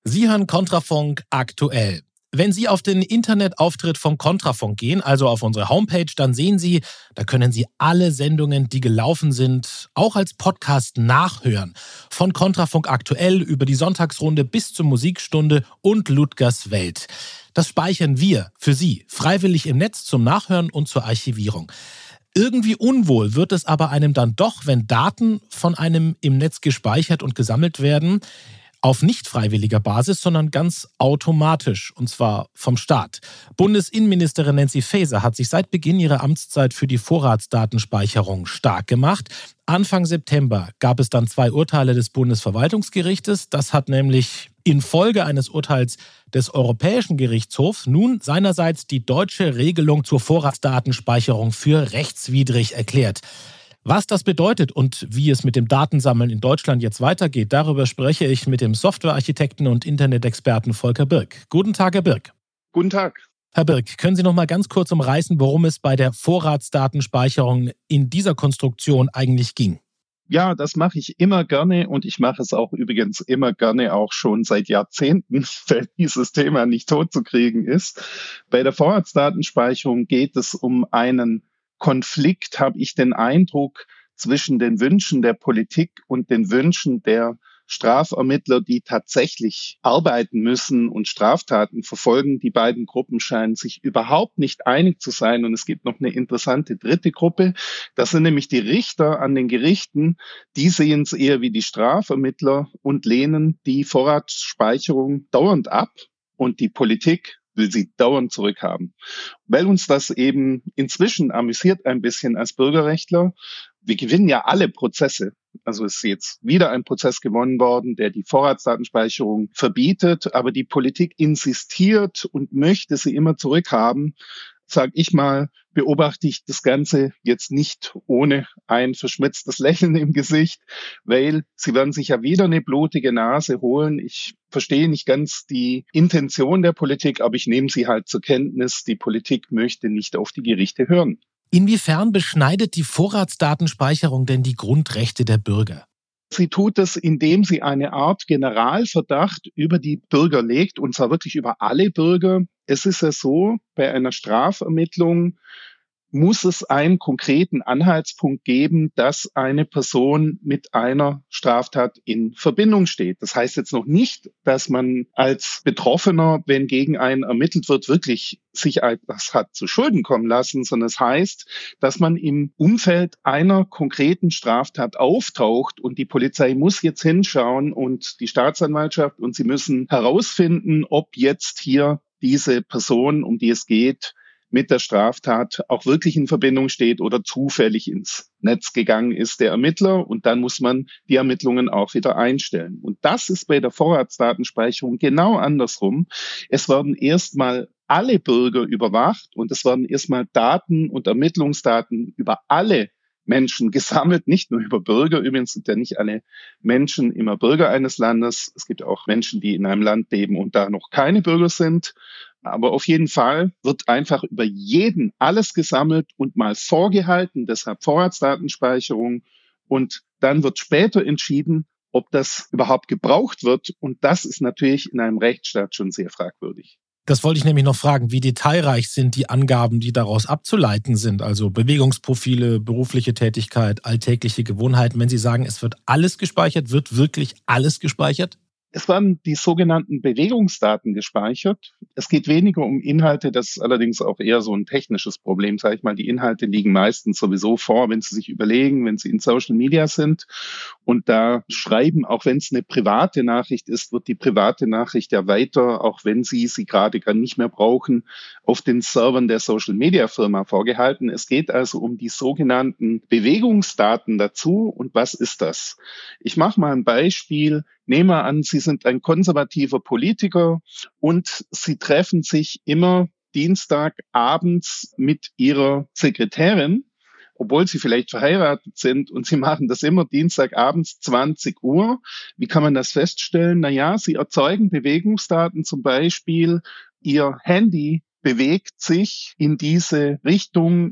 Sie hören Kontrafunk aktuell. Wenn Sie auf den Internetauftritt vom Kontrafunk gehen, also auf unsere Homepage, dann sehen Sie, da können Sie alle Sendungen, die gelaufen sind, auch als Podcast nachhören. Von Kontrafunk aktuell über die Sonntagsrunde bis zur Musikstunde und Ludgers Welt. Das speichern wir für Sie freiwillig im Netz zum Nachhören und zur Archivierung. Irgendwie unwohl wird es aber einem dann doch, wenn Daten von einem im Netz gespeichert und gesammelt werden, auf nicht freiwilliger Basis, sondern ganz automatisch, und zwar vom Staat. Bundesinnenministerin Nancy Faeser hat sich seit Beginn ihrer Amtszeit für die Vorratsdatenspeicherung stark gemacht. Anfang September gab es dann 2 Urteile des Bundesverwaltungsgerichtes. Das hat nämlich infolge eines Urteils des Europäischen Gerichtshofs nun seinerseits die deutsche Regelung zur Vorratsdatenspeicherung für rechtswidrig erklärt. Was das bedeutet und wie es mit dem Datensammeln in Deutschland jetzt weitergeht, darüber spreche ich mit dem Softwarearchitekten und Internetexperten Volker Birk. Guten Tag, Herr Birk. Guten Tag. Herr Birk, können Sie noch mal ganz kurz umreißen, worum es bei der Vorratsdatenspeicherung in dieser Konstruktion eigentlich ging? Ja, das mache ich immer gerne und ich mache es auch übrigens immer gerne, auch schon seit Jahrzehnten, weil dieses Thema nicht totzukriegen ist. Bei der Vorratsdatenspeicherung geht es um einen Konflikt, habe ich den Eindruck, zwischen den Wünschen der Politik und den Wünschen der Strafermittler, die tatsächlich arbeiten müssen und Straftaten verfolgen. Die beiden Gruppen scheinen sich überhaupt nicht einig zu sein. Und es gibt noch eine interessante dritte Gruppe. Das sind nämlich die Richter an den Gerichten. Die sehen es eher wie die Strafermittler und lehnen die Vorratsspeicherung dauernd ab. Und die Politik will sie dauernd zurückhaben. Weil uns das eben inzwischen amüsiert ein bisschen als Bürgerrechtler. Wir gewinnen ja alle Prozesse. Also ist jetzt wieder ein Prozess gewonnen worden, der die Vorratsdatenspeicherung verbietet, aber die Politik insistiert und möchte sie immer zurückhaben. Sag ich mal, beobachte ich das Ganze jetzt nicht ohne ein verschmitztes Lächeln im Gesicht, weil sie werden sich ja wieder eine blutige Nase holen. Ich verstehe nicht ganz die Intention der Politik, aber ich nehme sie halt zur Kenntnis. Die Politik möchte nicht auf die Gerichte hören. Inwiefern beschneidet die Vorratsdatenspeicherung denn die Grundrechte der Bürger? Sie tut es, indem sie eine Art Generalverdacht über die Bürger legt, und zwar wirklich über alle Bürger. Es ist ja so, bei einer Strafermittlung muss es einen konkreten Anhaltspunkt geben, dass eine Person mit einer Straftat in Verbindung steht. Das heißt jetzt noch nicht, dass man als Betroffener, wenn gegen einen ermittelt wird, wirklich sich etwas hat zu Schulden kommen lassen, sondern es heißt, dass man im Umfeld einer konkreten Straftat auftaucht und die Polizei muss jetzt hinschauen und die Staatsanwaltschaft und sie müssen herausfinden, ob jetzt hier diese Person, um die es geht, mit der Straftat auch wirklich in Verbindung steht oder zufällig ins Netz gegangen ist, der Ermittler. Und dann muss man die Ermittlungen auch wieder einstellen. Und das ist bei der Vorratsdatenspeicherung genau andersrum. Es werden erstmal alle Bürger überwacht und es werden erstmal Daten und Ermittlungsdaten über alle Menschen gesammelt, nicht nur über Bürger. Übrigens sind ja nicht alle Menschen immer Bürger eines Landes. Es gibt auch Menschen, die in einem Land leben und da noch keine Bürger sind. Aber auf jeden Fall wird einfach über jeden alles gesammelt und mal vorgehalten, deshalb Vorratsdatenspeicherung. Und dann wird später entschieden, ob das überhaupt gebraucht wird. Und das ist natürlich in einem Rechtsstaat schon sehr fragwürdig. Das wollte ich nämlich noch fragen. Wie detailreich sind die Angaben, die daraus abzuleiten sind? Also Bewegungsprofile, berufliche Tätigkeit, alltägliche Gewohnheiten. Wenn Sie sagen, es wird alles gespeichert, wird wirklich alles gespeichert? Es werden die sogenannten Bewegungsdaten gespeichert. Es geht weniger um Inhalte, das ist allerdings auch eher so ein technisches Problem, sage ich mal. Die Inhalte liegen meistens sowieso vor, wenn Sie sich überlegen, wenn Sie in Social Media sind und da schreiben, auch wenn es eine private Nachricht ist, wird die private Nachricht ja weiter, auch wenn Sie sie gerade gar nicht mehr brauchen, auf den Servern der Social Media Firma vorgehalten. Es geht also um die sogenannten Bewegungsdaten dazu. Und was ist das? Ich mache mal ein Beispiel. Nehmen wir an, Sie sind ein konservativer Politiker und Sie treffen sich immer Dienstagabends mit Ihrer Sekretärin, obwohl Sie vielleicht verheiratet sind und Sie machen das immer Dienstagabends 20 Uhr. Wie kann man das feststellen? Naja, Sie erzeugen Bewegungsdaten, zum Beispiel Ihr Handy bewegt sich in diese Richtung und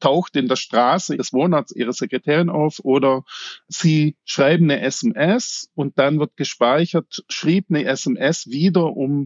taucht in der Straße des Wohnorts ihrer Sekretärin auf oder sie schreiben eine SMS und dann wird gespeichert, schrieb eine SMS wieder um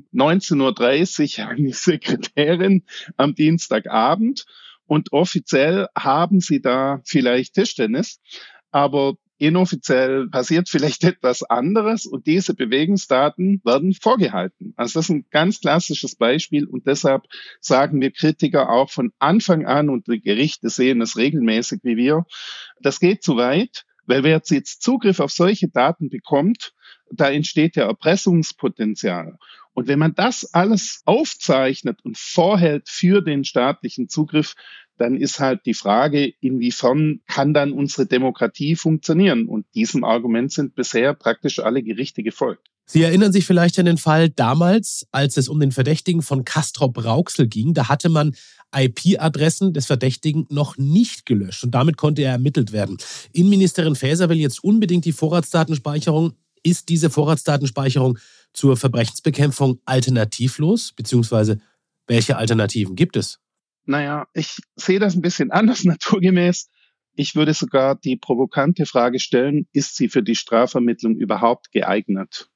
19:30 Uhr an die Sekretärin am Dienstagabend und offiziell haben sie da vielleicht Tischtennis, aber inoffiziell passiert vielleicht etwas anderes und diese Bewegungsdaten werden vorgehalten. Also das ist ein ganz klassisches Beispiel und deshalb sagen wir Kritiker auch von Anfang an, und die Gerichte sehen das regelmäßig wie wir, das geht zu weit, weil wer jetzt Zugriff auf solche Daten bekommt, da entsteht ja Erpressungspotenzial. Und wenn man das alles aufzeichnet und vorhält für den staatlichen Zugriff, dann ist halt die Frage, inwiefern kann dann unsere Demokratie funktionieren? Und diesem Argument sind bisher praktisch alle Gerichte gefolgt. Sie erinnern sich vielleicht an den Fall damals, als es um den Verdächtigen von Castrop Rauxel ging. Da hatte man IP-Adressen des Verdächtigen noch nicht gelöscht und damit konnte er ermittelt werden. Innenministerin Faeser will jetzt unbedingt die Vorratsdatenspeicherung. Ist diese Vorratsdatenspeicherung zur Verbrechensbekämpfung alternativlos? Beziehungsweise welche Alternativen gibt es? Naja, ich sehe das ein bisschen anders naturgemäß. Ich würde sogar die provokante Frage stellen, ist sie für die Strafvermittlung überhaupt geeignet?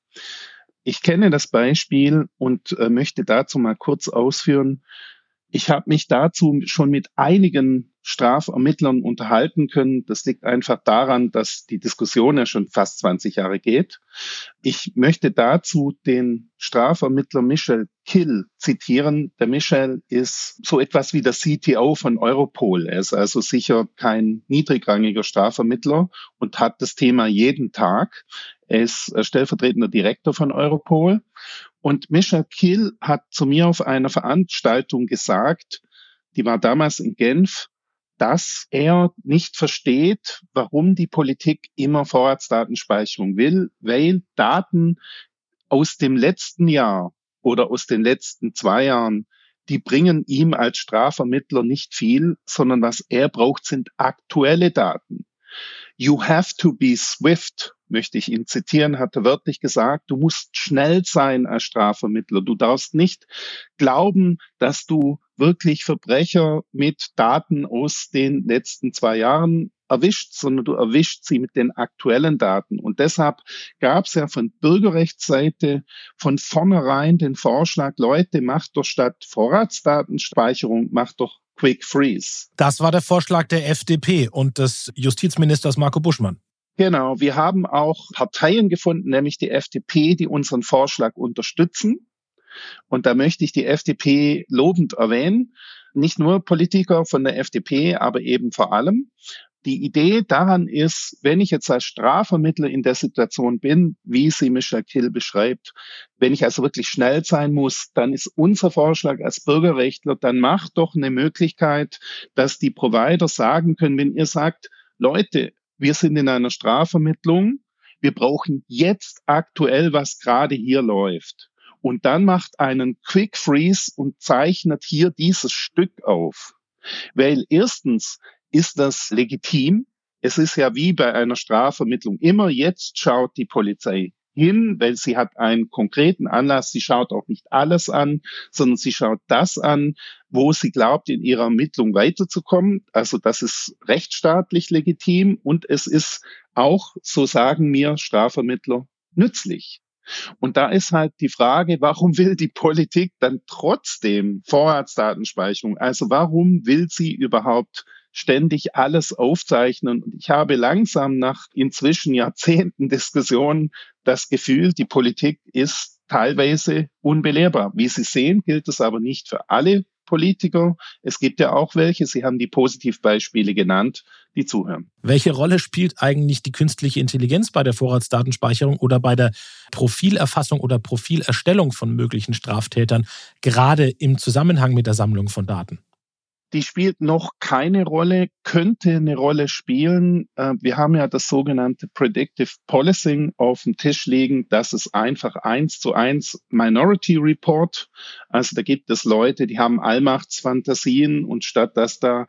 Ich kenne das Beispiel und möchte dazu mal kurz ausführen. Ich habe mich dazu schon mit einigen Strafermittlern unterhalten können. Das liegt einfach daran, dass die Diskussion ja schon fast 20 Jahre geht. Ich möchte dazu den Strafermittler Michel Kill zitieren. Der Michel ist so etwas wie der CTO von Europol. Er ist also sicher kein niedrigrangiger Strafvermittler und hat das Thema jeden Tag. Er ist stellvertretender Direktor von Europol. Und Michel Kill hat zu mir auf einer Veranstaltung gesagt, die war damals in Genf, dass er nicht versteht, warum die Politik immer Vorratsdatenspeicherung will, weil Daten aus dem letzten Jahr oder aus den letzten 2 Jahren, die bringen ihm als Strafvermittler nicht viel, sondern was er braucht, sind aktuelle Daten. You have to be swift, möchte ich ihn zitieren, hat er wörtlich gesagt. Du musst schnell sein als Strafvermittler. Du darfst nicht glauben, dass du wirklich Verbrecher mit Daten aus den letzten 2 Jahren erwischt, sondern du erwischt sie mit den aktuellen Daten. Und deshalb gab es ja von Bürgerrechtsseite von vornherein den Vorschlag, Leute, macht doch statt Vorratsdatenspeicherung, macht doch Quick Freeze. Das war der Vorschlag der FDP und des Justizministers Marco Buschmann. Genau, wir haben auch Parteien gefunden, nämlich die FDP, die unseren Vorschlag unterstützen. Und da möchte ich die FDP lobend erwähnen. Nicht nur Politiker von der FDP, aber eben vor allem. Die Idee daran ist, wenn ich jetzt als Strafvermittler in der Situation bin, wie sie Michel Kill beschreibt, wenn ich also wirklich schnell sein muss, dann ist unser Vorschlag als Bürgerrechtler, dann macht doch eine Möglichkeit, dass die Provider sagen können, wenn ihr sagt, Leute, wir sind in einer Strafvermittlung, wir brauchen jetzt aktuell, was gerade hier läuft. Und dann macht einen Quick Freeze und zeichnet hier dieses Stück auf. Weil erstens ist das legitim. Es ist ja wie bei einer Strafvermittlung immer, jetzt schaut die Polizei hin, weil sie hat einen konkreten Anlass. Sie schaut auch nicht alles an, sondern sie schaut das an, wo sie glaubt, in ihrer Ermittlung weiterzukommen. Also das ist rechtsstaatlich legitim und es ist auch, so sagen mir Strafvermittler, nützlich. Und da ist halt die Frage, warum will die Politik dann trotzdem Vorratsdatenspeicherung? Also warum will sie überhaupt ständig alles aufzeichnen? Und ich habe langsam nach inzwischen Jahrzehnten Diskussionen das Gefühl, die Politik ist teilweise unbelehrbar. Wie Sie sehen, gilt das aber nicht für alle Politiker. Es gibt ja auch welche, Sie haben die Positivbeispiele genannt, die zuhören. Welche Rolle spielt eigentlich die künstliche Intelligenz bei der Vorratsdatenspeicherung oder bei der Profilerfassung oder Profilerstellung von möglichen Straftätern, gerade im Zusammenhang mit der Sammlung von Daten? Die spielt noch keine Rolle, könnte eine Rolle spielen. Wir haben ja das sogenannte Predictive Policing auf dem Tisch liegen. Das ist einfach 1:1 Minority Report. Also da gibt es Leute, die haben Allmachtsfantasien und statt dass da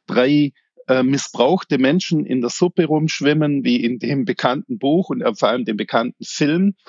3 missbrauchte Menschen in der Suppe rumschwimmen, wie in dem bekannten Buch und vor allem dem bekannten Film,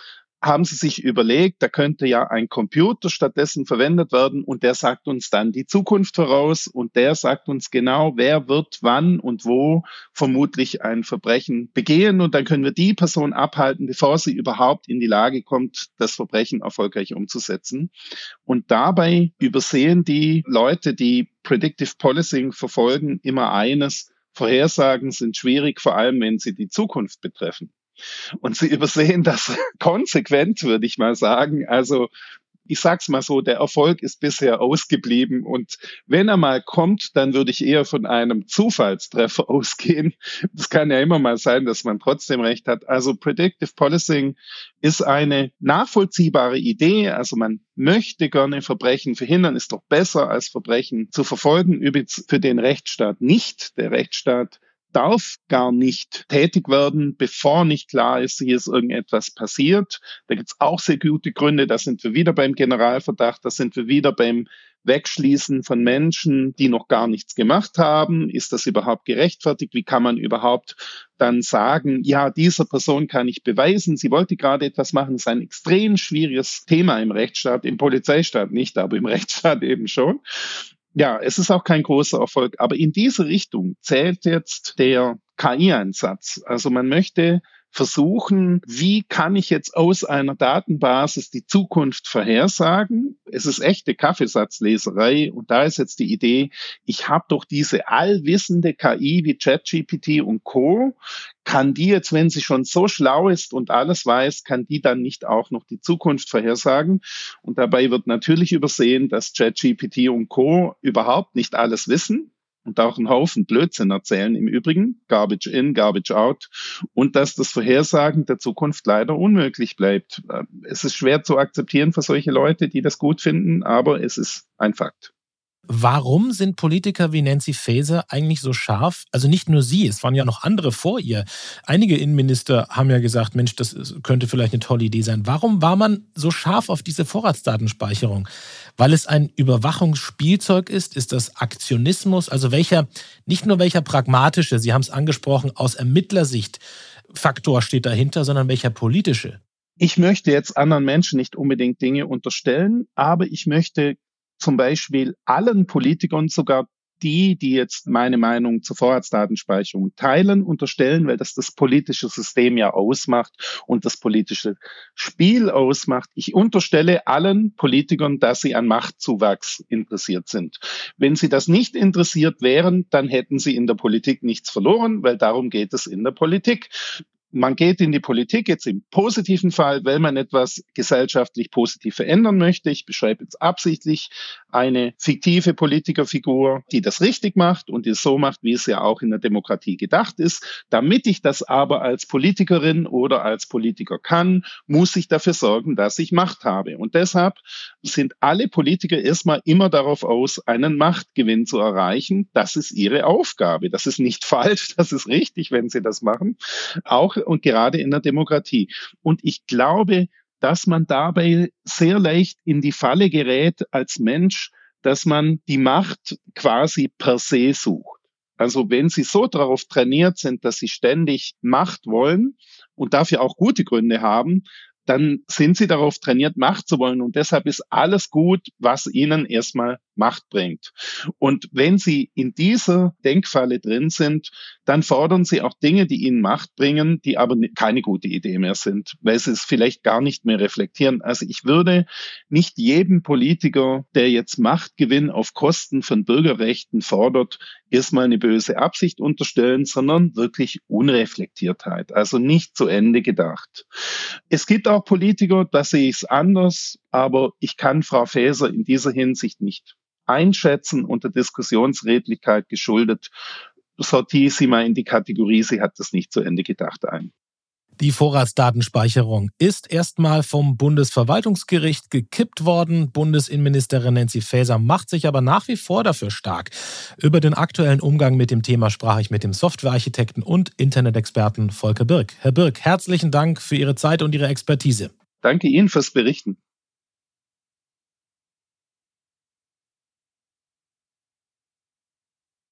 haben sie sich überlegt, da könnte ja ein Computer stattdessen verwendet werden und der sagt uns dann die Zukunft voraus und der sagt uns genau, wer wird wann und wo vermutlich ein Verbrechen begehen und dann können wir die Person abhalten, bevor sie überhaupt in die Lage kommt, das Verbrechen erfolgreich umzusetzen. Und dabei übersehen die Leute, die Predictive Policing verfolgen, immer eines: Vorhersagen sind schwierig, vor allem wenn sie die Zukunft betreffen. Und sie übersehen das konsequent, würde ich mal sagen. Also ich sag's mal so, der Erfolg ist bisher ausgeblieben und wenn er mal kommt, dann würde ich eher von einem Zufallstreffer ausgehen. Das kann ja immer mal sein, dass man trotzdem recht hat. Also Predictive Policing ist eine nachvollziehbare Idee. Also man möchte gerne Verbrechen verhindern, ist doch besser als Verbrechen zu verfolgen. Übrigens für den Rechtsstaat nicht. Der Rechtsstaat darf gar nicht tätig werden, bevor nicht klar ist, hier ist irgendetwas passiert. Da gibt es auch sehr gute Gründe. Da sind wir wieder beim Generalverdacht, da sind wir wieder beim Wegschließen von Menschen, die noch gar nichts gemacht haben. Ist das überhaupt gerechtfertigt? Wie kann man überhaupt dann sagen, ja, dieser Person kann ich beweisen, sie wollte gerade etwas machen? Das ist ein extrem schwieriges Thema im Rechtsstaat, im Polizeistaat nicht, aber im Rechtsstaat eben schon. Ja, es ist auch kein großer Erfolg, aber in diese Richtung zählt jetzt der KI-Einsatz. Also man möchte versuchen, wie kann ich jetzt aus einer Datenbasis die Zukunft vorhersagen? Es ist echte Kaffeesatzleserei und da ist jetzt die Idee, ich habe doch diese allwissende KI wie ChatGPT und Co. Kann die jetzt, wenn sie schon so schlau ist und alles weiß, kann die dann nicht auch noch die Zukunft vorhersagen? Und dabei wird natürlich übersehen, dass ChatGPT und Co. überhaupt nicht alles wissen und auch einen Haufen Blödsinn erzählen im Übrigen, Garbage in, Garbage out, und dass das Vorhersagen der Zukunft leider unmöglich bleibt. Es ist schwer zu akzeptieren für solche Leute, die das gut finden, aber es ist ein Fakt. Warum sind Politiker wie Nancy Faeser eigentlich so scharf? Also nicht nur sie, es waren ja noch andere vor ihr. Einige Innenminister haben ja gesagt, Mensch, das könnte vielleicht eine tolle Idee sein. Warum war man so scharf auf diese Vorratsdatenspeicherung? Weil es ein Überwachungsspielzeug ist? Ist das Aktionismus? Also nicht nur welcher pragmatische, Sie haben es angesprochen, aus Ermittlersicht Faktor steht dahinter, sondern welcher politische? Ich möchte jetzt anderen Menschen nicht unbedingt Dinge unterstellen, aber ich möchte zum Beispiel allen Politikern, sogar die jetzt meine Meinung zur Vorratsdatenspeicherung teilen, unterstellen, weil das politische System ja ausmacht und das politische Spiel ausmacht. Ich unterstelle allen Politikern, dass sie an Machtzuwachs interessiert sind. Wenn sie das nicht interessiert wären, dann hätten sie in der Politik nichts verloren, weil darum geht es in der Politik. Man geht in die Politik jetzt im positiven Fall, weil man etwas gesellschaftlich positiv verändern möchte. Ich beschreibe jetzt absichtlich eine fiktive Politikerfigur, die das richtig macht und die es so macht, wie es ja auch in der Demokratie gedacht ist. Damit ich das aber als Politikerin oder als Politiker kann, muss ich dafür sorgen, dass ich Macht habe. Und deshalb sind alle Politiker erstmal immer darauf aus, einen Machtgewinn zu erreichen. Das ist ihre Aufgabe. Das ist nicht falsch, das ist richtig, wenn sie das machen. Auch und gerade in der Demokratie. Und ich glaube, dass man dabei sehr leicht in die Falle gerät als Mensch, dass man die Macht quasi per se sucht. Also wenn Sie so darauf trainiert sind, dass Sie ständig Macht wollen und dafür auch gute Gründe haben, dann sind Sie darauf trainiert, Macht zu wollen. Und deshalb ist alles gut, was Ihnen erstmal Macht bringt. Und wenn Sie in dieser Denkfalle drin sind, dann fordern Sie auch Dinge, die Ihnen Macht bringen, die aber keine gute Idee mehr sind, weil Sie es vielleicht gar nicht mehr reflektieren. Also ich würde nicht jedem Politiker, der jetzt Machtgewinn auf Kosten von Bürgerrechten fordert, erstmal eine böse Absicht unterstellen, sondern wirklich Unreflektiertheit, also nicht zu Ende gedacht. Es gibt auch Politiker, da sehe ich es anders, aber ich kann Frau Faeser in dieser Hinsicht nicht einschätzen, unter Diskussionsredlichkeit geschuldet. Sortiere sie mal in die Kategorie, sie hat das nicht zu Ende gedacht ein. Die Vorratsdatenspeicherung ist erstmal vom Bundesverwaltungsgericht gekippt worden. Bundesinnenministerin Nancy Faeser macht sich aber nach wie vor dafür stark. Über den aktuellen Umgang mit dem Thema sprach ich mit dem Softwarearchitekten und Internetexperten Volker Birk. Herr Birk, herzlichen Dank für Ihre Zeit und Ihre Expertise. Danke Ihnen fürs Berichten.